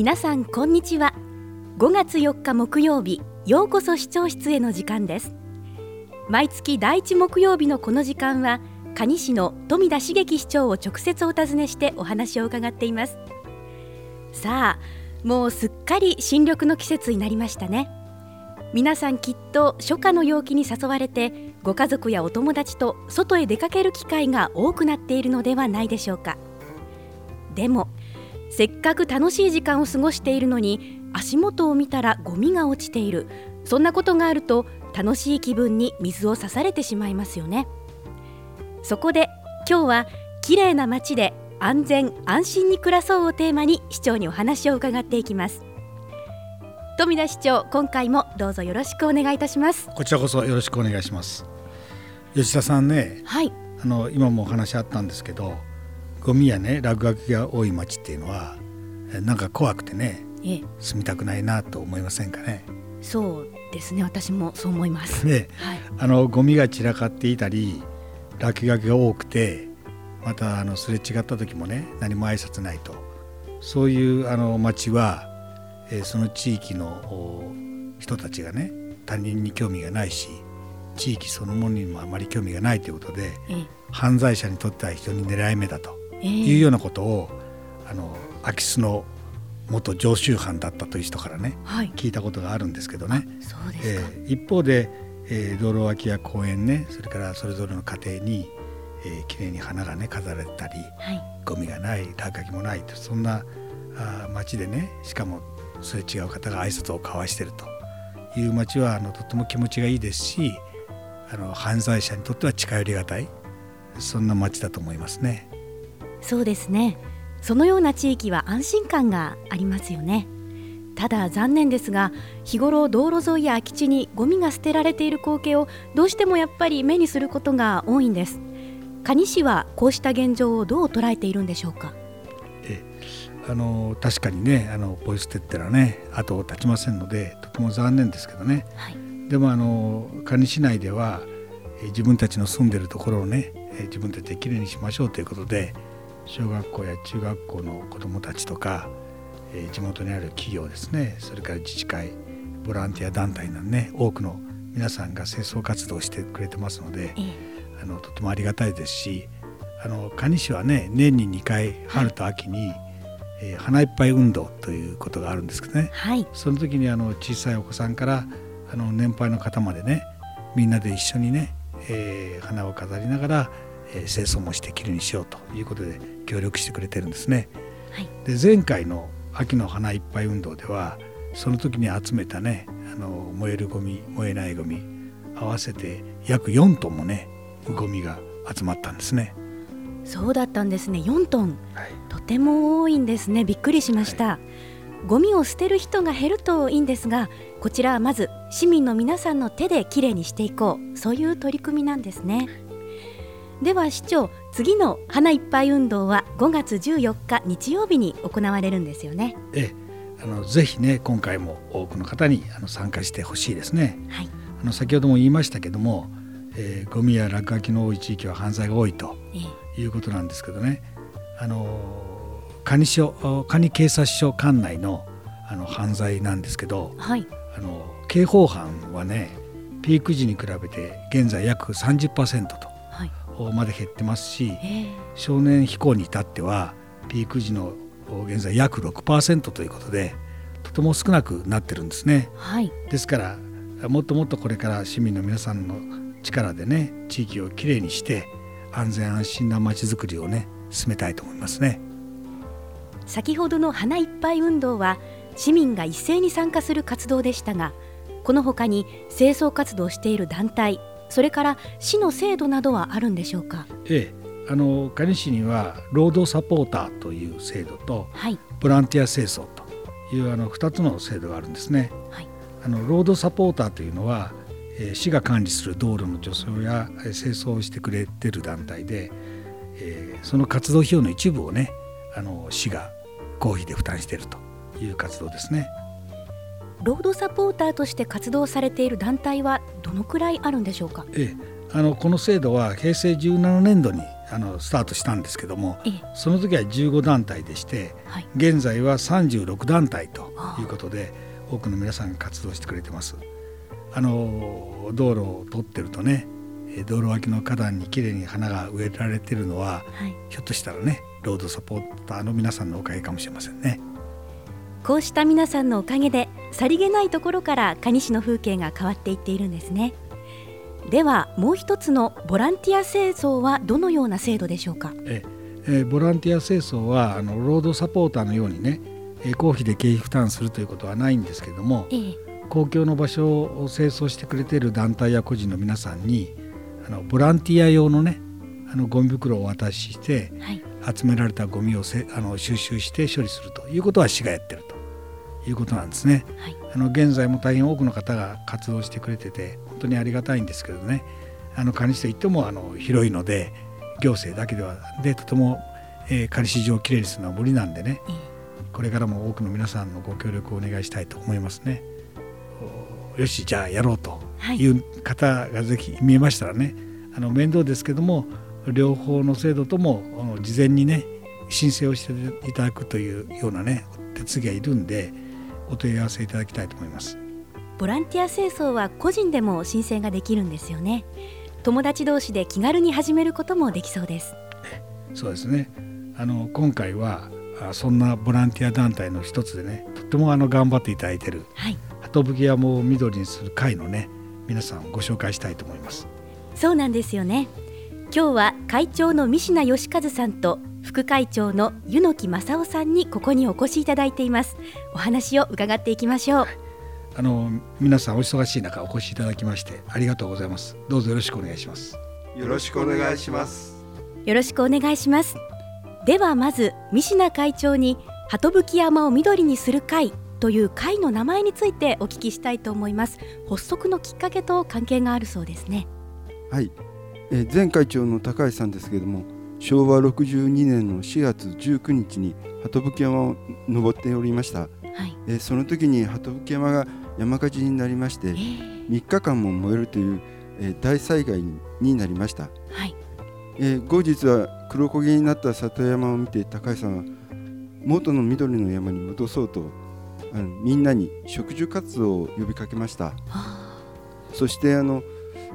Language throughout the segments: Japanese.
皆さんこんにちは。5月4日木曜日、ようこそ市長室への時間です。毎月第1木曜日のこの時間は蟹市の富田茂樹市長を直接お尋ねしてお話を伺っています。さあ、もうすっかり新緑の季節になりましたね。皆さんきっと初夏の陽気に誘われてご家族やお友達と外へ出かける機会が多くなっているのではないでしょうか。でもせっかく楽しい時間を過ごしているのに足元を見たらゴミが落ちている、そんなことがあると楽しい気分に水を差されてしまいますよね。そこで今日はきれいな街で安全安心に暮らそうをテーマに市長にお話を伺っていきます。富田市長、今回もどうぞよろしくお願いいたします。 こちらこそよろしくお願いします。吉田さんね、 はい、 今もお話あったんですけど、ゴミやね落書きが多い街っていうのはなんか怖くてね、住みたくないなと思いませんかね。 そうですね、私もそう思いますね、はい、ゴミが散らかっていたり落書きが多くて、またすれ違った時もね何も挨拶ないと、そういう街は、その地域の人たちがね他人に興味がないし、地域そのものにもあまり興味がないということで、犯罪者にとっては非常に狙い目だというようなことを、空き巣の元常習犯だったという人からね、聞いたことがあるんですけどね。 そうですか。 一方で、道路脇や公園ね、それからそれぞれの家庭に、きれいに花がね飾られたり、ゴミがない、落書きもないと、そんな街でね、しかもすれ違う方が挨拶を交わしているという街はとても気持ちがいいですし、犯罪者にとっては近寄りがたい、そんな街だと思いますね。 そうですね、そのような地域は安心感がありますよね。ただ残念ですが、日頃道路沿いや空き地にゴミが捨てられている光景をどうしてもやっぱり目にすることが多いんです。蟹市はこうした現状をどう捉えているんでしょうか。 確かにね、ポイ捨てってのはね後を絶ちませんので、とても残念ですけどね、でも蟹市内では自分たちの住んでいるところをね自分たちできれいにしましょうということで、小学校や中学校の子どもたちとか、地元にある企業ですね、それから自治会、ボランティア団体などね、多くの皆さんが清掃活動をしてくれてますので、とてもありがたいですし、蟹市はね年に2回春と秋に、花いっぱい運動ということがあるんですけどね、その時に小さいお子さんから年配の方までね、みんなで一緒にね、花を飾りながら、清掃もしてきれいにしようということで協力してくれてるんですね。で、前回の秋の花いっぱい運動では、その時に集めたね燃えるゴミ、燃えないゴミ合わせて約4トンもねゴミが集まったんですね。 そうだったんですね。4トン、とても多いんですね。びっくりしました。ゴミを捨てる人が減るといいんですが、こちらはまず市民の皆さんの手できれいにしていこう、そういう取り組みなんですね。では市長、次の花いっぱい運動は5月14日日曜日に行われるんですよね。 ぜひね今回も多くの方に参加してほしいですね。先ほども言いましたけども、ゴミや落書きの多い地域は犯罪が多いということなんですけどね、蟹警察署管内の犯罪なんですけど、刑法犯はねピーク時に比べて現在約 30% とまで減ってますし、少年非行に至ってはピーク時の現在約 6% ということで、とても少なくなってるんですね。ですからもっともっとこれから市民の皆さんの力でね地域をきれいにして安全安心な街づくりをね進めたいと思いますね。 先ほどの花いっぱい運動は市民が一斉に参加する活動でしたが、この他に清掃活動をしている団体、それから市の制度などはあるんでしょうか。 蟹市には労働サポーターという制度と、ボランティア清掃という2つの制度があるんですね。労働サポーターというのは、市が管理する道路の除草や清掃をしてくれている団体で、その活動費用の一部をね市が公費で負担しているという活動ですね。 労働サポーターとして活動されている団体はどのくらいあるんでしょうか。 この制度は平成17年度にスタートしたんですけども、その時は15団体でして、 はい、 現在は36団体ということで多くの皆さんが活動してくれてます。道路を通ってるとね、道路脇の花壇にきれいに花が植えられてるのは、はい、ひょっとしたらねロードサポーターの皆さんのおかげかもしれませんね。 こうした皆さんのおかげでさりげないところから可児市の風景が変わっていっているんですね。ではもう一つのボランティア清掃はどのような制度でしょうか。 ボランティア清掃はロードサポーターのようにね、公費で経費負担するということはないんですけれども、公共の場所を清掃してくれている団体や個人の皆さんにボランティア用のねゴミ袋をお渡しして、はい、集められたゴミを収集して処理するということは市がやってるということなんですね。はい、現在も大変多くの方が活動してくれてて本当にありがたいんですけどね、可児市といっても広いので行政だけでとても、可児市上をきれいにするのは無理なんでね、これからも多くの皆さんのご協力をお願いしたいと思いますね。よしじゃあやろうという方がぜひ見えましたらね、面倒ですけども両方の制度とも事前にね申請をしていただくというようなね手続きがいるんでお問い合わせいただきたいと思います。 ボランティア清掃は個人でも申請ができるんですよね。友達同士で気軽に始めることもできそうです。 そうですね。今回はそんなボランティア団体の一つでねとっても頑張っていただいている、はい、鳩吹山を緑にする会のね皆さんをご紹介したいと思います。 そうなんですよね。今日は会長の三品義和さんと副会長の柚木正夫さんにここにお越しいただいています。お話を伺っていきましょう。はい、 皆さんお忙しい中お越しいただきましてありがとうございます。どうぞよろしくお願いします。 よろしくお願いします。 よろしくお願いします。ではまず三品会長に鳩吹山を緑にする会という会の名前についてお聞きしたいと思います。発足のきっかけと関係があるそうですね。 はい、前会長の高橋さんですけれども、昭和62年の4月19日に鳩吹山を登っておりました。はい、その時に鳩吹山が山火事になりまして、3日間も燃えるという、大災害になりました。はい、後日は黒焦げになった里山を見て高橋さんは元の緑の山に戻そうとみんなに植樹活動を呼びかけました。そして昭和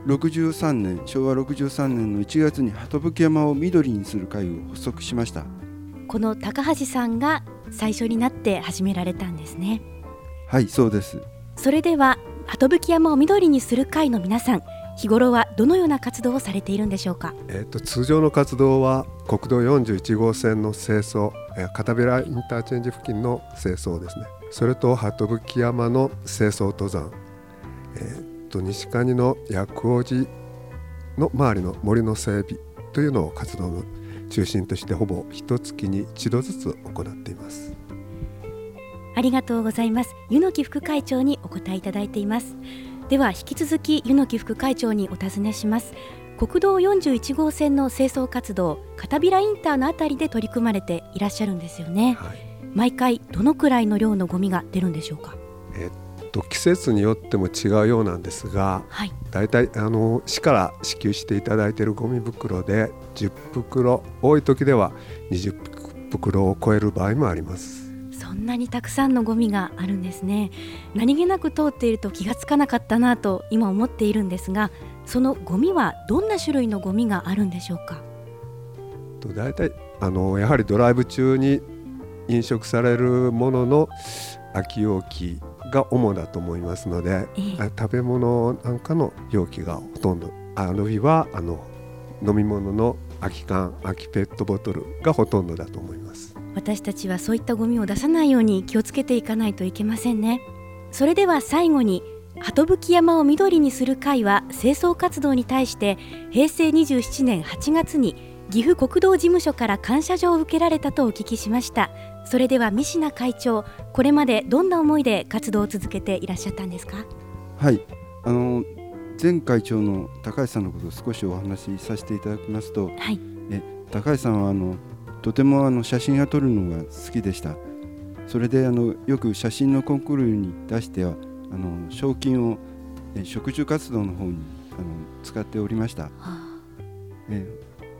63年の1月に鳩吹山を緑にする会を発足しました。 この高橋さんが最初になって始められたんですね。 はい、そうです。 それでは鳩吹山を緑にする会の皆さん、日頃はどのような活動をされているんでしょうか。 通常の活動は国道41号線の清掃、片平インターチェンジ付近の清掃ですね。それと鳩吹山の清掃登山、西蟹の薬王寺の周りの森の整備というのを活動の中心としてほぼ1月に1度ずつ行っています。 ありがとうございます。柚木副会長にお答えいただいています。では引き続き柚木副会長にお尋ねします。国道41号線の清掃活動、片平インターのあたりで取り組まれていらっしゃるんですよね。はい、毎回どのくらいの量のゴミが出るんでしょうか。 季節によっても違うようなんですが、はい、だいたい市から支給していただいているゴミ袋で10袋、多い時では20袋を超える場合もあります。 そんなにたくさんのゴミがあるんですね。何気なく通っていると気がつかなかったなと今思っているんですが、そのゴミはどんな種類のゴミがあるんでしょうか。 だいたいやはりドライブ中に飲食されるものの空き容器が主だと思いますので、食べ物なんかの容器がほとんど、あるいは飲み物の空き缶、空きペットボトルがほとんどだと思います。 私たちはそういったゴミを出さないように気をつけていかないといけませんね。それでは最後に鳩吹山を緑にする会は清掃活動に対して平成27年8月に岐阜国道事務所から感謝状を受けられたとお聞きしました。それでは三品会長、これまでどんな思いで活動を続けていらっしゃったんですか。 はい、前会長の高橋さんのことを少しお話しさせていただきますと、はい、高橋さんはとても写真を撮るのが好きでした。それでよく写真のコンクールに出しては賞金を植樹活動の方に使っておりました。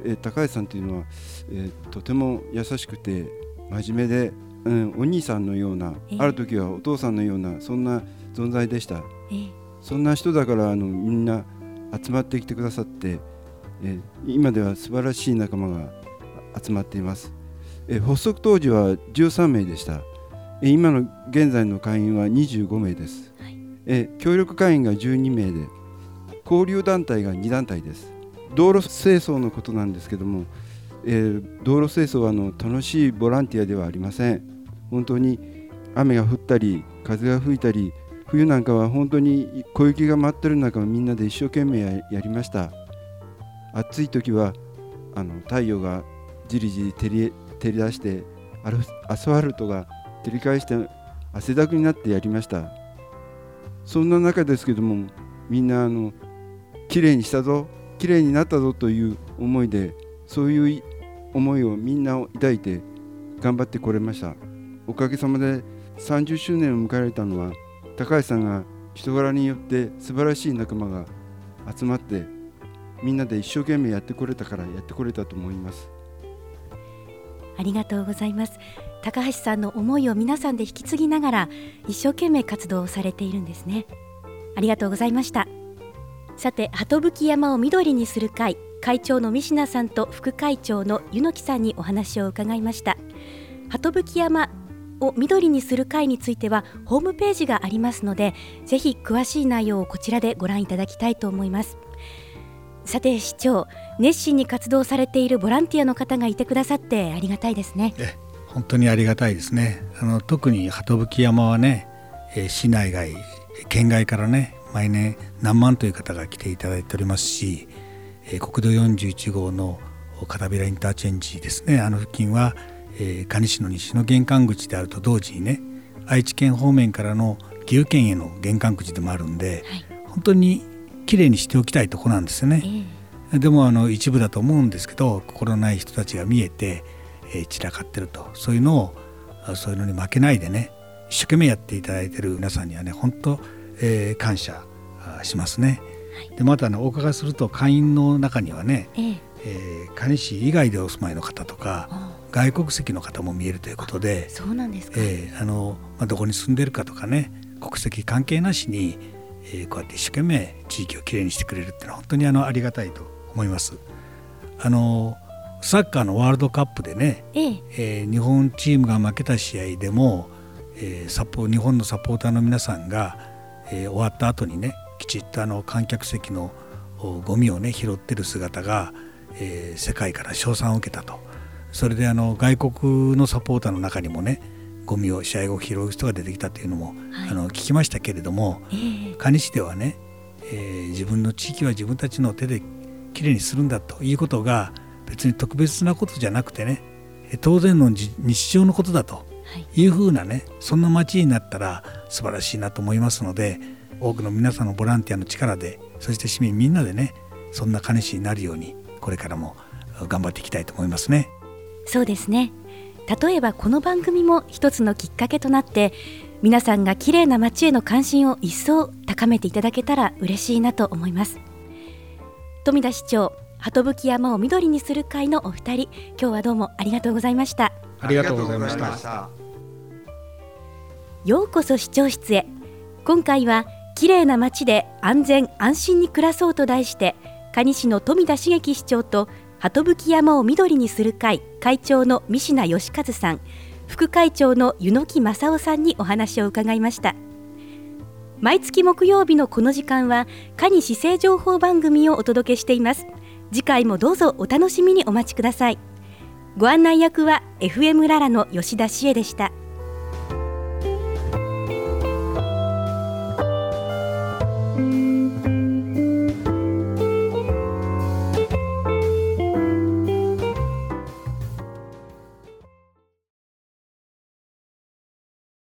高橋さんというのは、とても優しくて真面目で、お兄さんのような、ある時はお父さんのような、そんな存在でした。そんな人だからみんな集まってきてくださって、今では素晴らしい仲間が集まっています。発足当時は13名でした。今の現在の会員は25名です。協力会員が12名で、交流団体が2団体です。道路清掃のことなんですけども、道路清掃は楽しいボランティアではありません。本当に雨が降ったり風が吹いたり、冬なんかは本当に小雪が舞ってる中、みんなで一生懸命 やりました。暑い時は太陽がじりじり照り出して、アスファルトが照り返して汗だくになってやりました。そんな中ですけども、みんなきれいにしたぞ、きれいになったぞという思いで、そういう思いをみんな抱いて頑張ってこれました。おかげさまで30周年を迎えられたのは、高橋さんが人柄によって素晴らしい仲間が集まって、みんなで一生懸命やってこれたからやってこれたと思います。 ありがとうございます。高橋さんの思いを皆さんで引き継ぎながら一生懸命活動をされているんですね。ありがとうございました。さて、鳩吹山を緑にする会会長の三品さんと副会長の柚木さんにお話を伺いました。鳩吹山を緑にする会についてはホームページがありますので、ぜひ詳しい内容をこちらでご覧いただきたいと思います。さて市長、熱心に活動されているボランティアの方がいてくださってありがたいですね。 本当にありがたいですね。特に鳩吹山はね、市内外県外からね、毎年何万という方が来ていただいておりますし、国道41号の片平インターチェンジですね、付近は、蟹市の西の玄関口であると同時にね、愛知県方面からの岐阜県への玄関口でもあるんで、本当にきれいにしておきたいところなんですよね。でも一部だと思うんですけど、心ない人たちが見えて、散らかってると、そういうのに負けないでね、一生懸命やっていただいている皆さんにはね、本当、感謝しますね。でまたお伺いすると、会員の中にはね、蟹市以外でお住まいの方とか外国籍の方も見えるということで、 そうなんですか。 どこに住んでるかとかね、国籍関係なしに、こうやって一生懸命地域をきれいにしてくれるっていうのは本当にありがたいと思います。サッカーのワールドカップでね、日本チームが負けた試合でも、日本のサポーターの皆さんが、終わった後にね、きちっと観客席のゴミをね拾ってる姿が、世界から称賛を受けたと。それで外国のサポーターの中にもね、ゴミを試合後拾う人が出てきたというのも、聞きましたけれども、蟹市ではね、自分の地域は自分たちの手できれいにするんだということが別に特別なことじゃなくてね、当然の日常のことだというふうなね、そんな街になったら素晴らしいなと思いますので、多くの皆さんのボランティアの力で、そして市民みんなでね、そんな蟹市になるようにこれからも頑張っていきたいと思いますね。 そうですね。例えばこの番組も一つのきっかけとなって、皆さんがきれいな街への関心を一層高めていただけたら嬉しいなと思います。富田市長、鳩吹山を緑にする会のお二人、今日はどうもありがとうございました。 ありがとうございました。 ようこそ市長室へ。今回はきれいな街で安全安心に暮らそうと題して、蟹市の富田茂樹市長と鳩吹山を緑にする会会長の三品義和さん、副会長の柚木正夫さんにお話を伺いました。毎月木曜日のこの時間は蟹市政情報番組をお届けしています。次回もどうぞお楽しみにお待ちください。ご案内役は FM ララの吉田志恵でした。